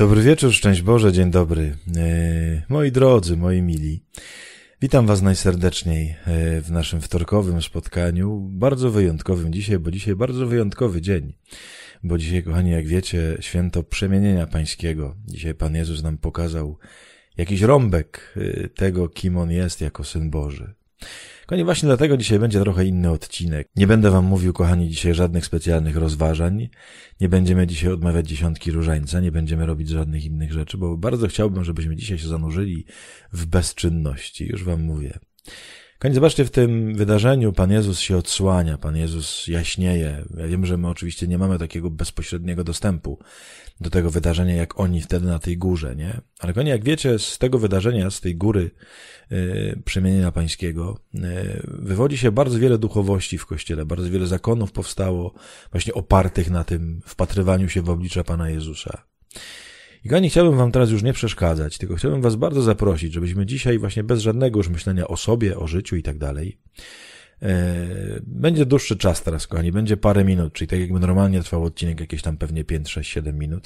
Dobry wieczór, szczęść Boże, dzień dobry. Moi drodzy, moi mili, witam was najserdeczniej w naszym wtorkowym spotkaniu, bardzo wyjątkowym dzisiaj, bo dzisiaj bardzo wyjątkowy dzień, bo dzisiaj, kochani, jak wiecie, święto przemienienia pańskiego. Dzisiaj Pan Jezus nam pokazał jakiś rąbek tego, kim On jest jako Syn Boży. Kochani, właśnie dlatego dzisiaj będzie trochę inny odcinek. Nie będę wam mówił, kochani, dzisiaj żadnych specjalnych rozważań. Nie będziemy dzisiaj odmawiać dziesiątki różańca, nie będziemy robić żadnych innych rzeczy, bo bardzo chciałbym, żebyśmy dzisiaj się zanurzyli w bezczynności. Już wam mówię. Kochani, zobaczcie, w tym wydarzeniu Pan Jezus się odsłania, Pan Jezus jaśnieje. Ja wiem, że my oczywiście nie mamy takiego bezpośredniego dostępu do tego wydarzenia, jak oni wtedy na tej górze, nie? Ale kochani, jak wiecie, z tego wydarzenia, z tej góry przemienienia pańskiego, wywodzi się bardzo wiele duchowości w Kościele, bardzo wiele zakonów powstało właśnie opartych na tym wpatrywaniu się w oblicze Pana Jezusa. I kochani, chciałbym wam teraz już nie przeszkadzać, tylko chciałbym was bardzo zaprosić, żebyśmy dzisiaj właśnie bez żadnego już myślenia o sobie, o życiu i tak dalej. Będzie dłuższy czas teraz, kochani, będzie parę minut, czyli tak jakby normalnie trwał odcinek jakieś tam pewnie 5, 6, 7 minut.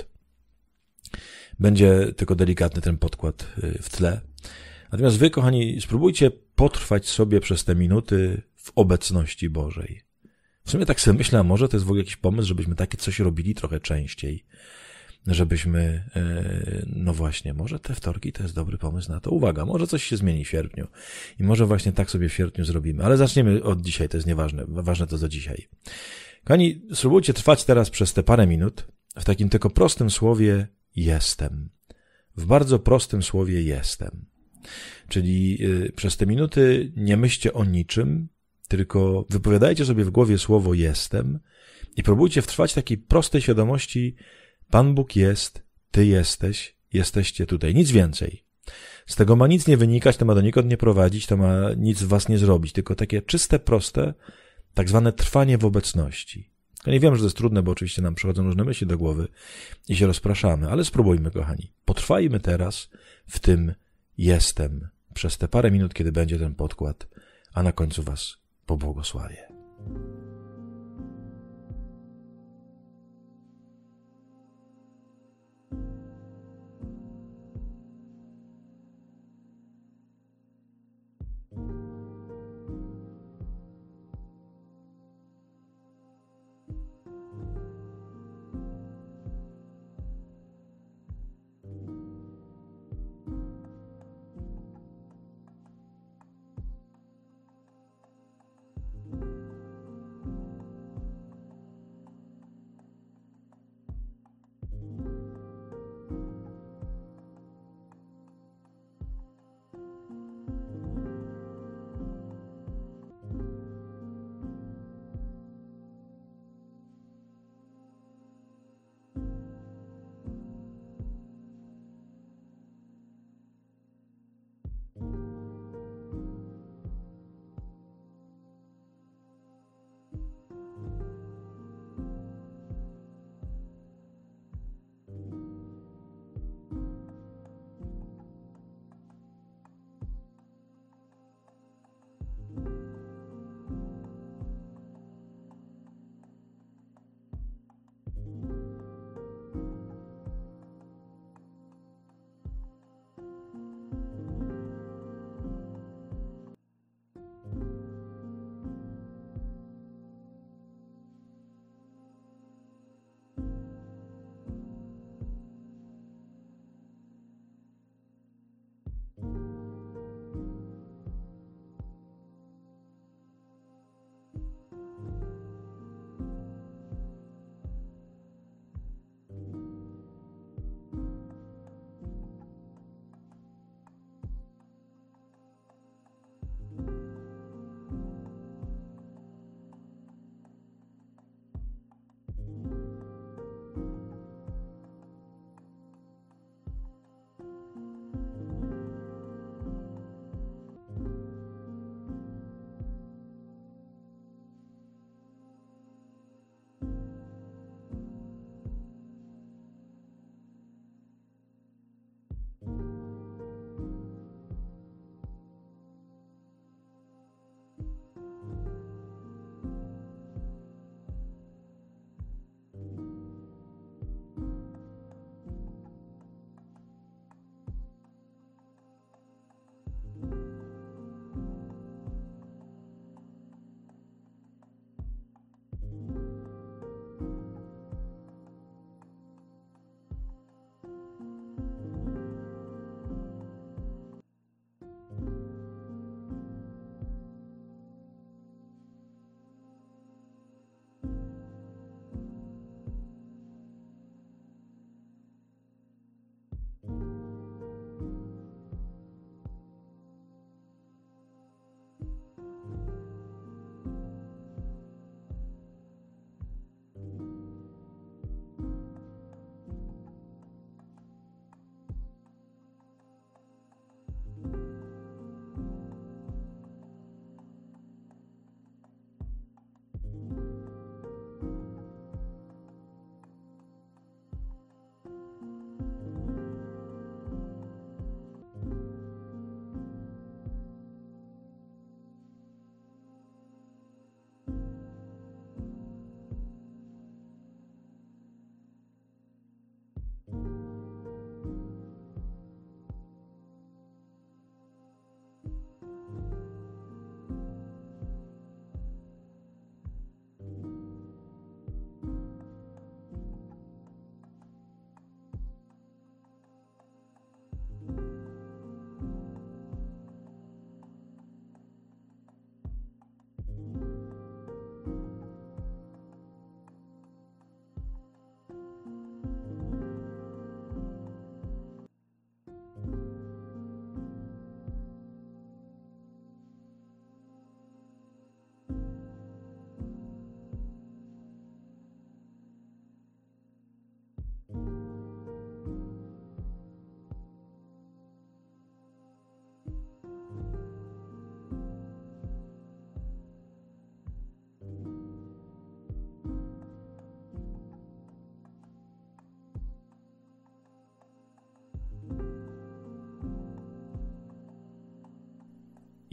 Będzie tylko delikatny ten podkład w tle. Natomiast wy, kochani, spróbujcie potrwać sobie przez te minuty w obecności Bożej. W sumie tak sobie myślę, a może to jest w ogóle jakiś pomysł, żebyśmy takie coś robili trochę częściej. Żebyśmy, no właśnie, może te wtorki to jest dobry pomysł na to. Uwaga, może coś się zmieni w sierpniu i może właśnie tak sobie w sierpniu zrobimy, ale zaczniemy od dzisiaj, to jest nieważne, ważne to za dzisiaj. Kochani, spróbujcie trwać teraz przez te parę minut w takim tylko prostym słowie jestem. W bardzo prostym słowie jestem. Czyli przez te minuty nie myślcie o niczym, tylko wypowiadajcie sobie w głowie słowo jestem i próbujcie wtrwać takiej prostej świadomości: Pan Bóg jest, Ty jesteś, jesteście tutaj. Nic więcej. Z tego ma nic nie wynikać, to ma donikąd nie prowadzić, to ma nic w was nie zrobić, tylko takie czyste, proste, tak zwane trwanie w obecności. Ja nie wiem, że to jest trudne, bo oczywiście nam przychodzą różne myśli do głowy i się rozpraszamy, ale spróbujmy, kochani. Potrwajmy teraz w tym jestem przez te parę minut, kiedy będzie ten podkład, a na końcu was pobłogosławię.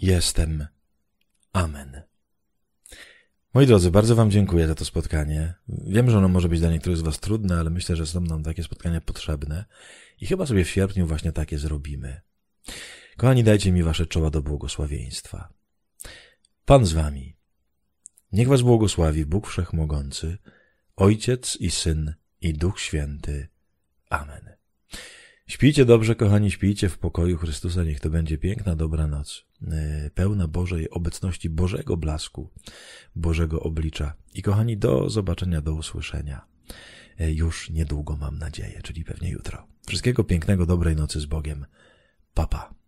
jestem. Amen. Moi drodzy, bardzo wam dziękuję za to spotkanie. Wiem, że ono może być dla niektórych z was trudne, ale myślę, że są nam takie spotkania potrzebne i chyba sobie w sierpniu właśnie takie zrobimy. Kochani, dajcie mi wasze czoła do błogosławieństwa. Pan z wami. Niech was błogosławi Bóg Wszechmogący, Ojciec i Syn i Duch Święty. Amen. Śpijcie dobrze, kochani, śpijcie w pokoju Chrystusa. Niech to będzie piękna, dobra noc, pełna Bożej obecności, Bożego blasku, Bożego oblicza. I kochani, do zobaczenia, do usłyszenia. Już niedługo, mam nadzieję, czyli pewnie jutro. Wszystkiego pięknego, dobrej nocy z Bogiem. Pa, pa.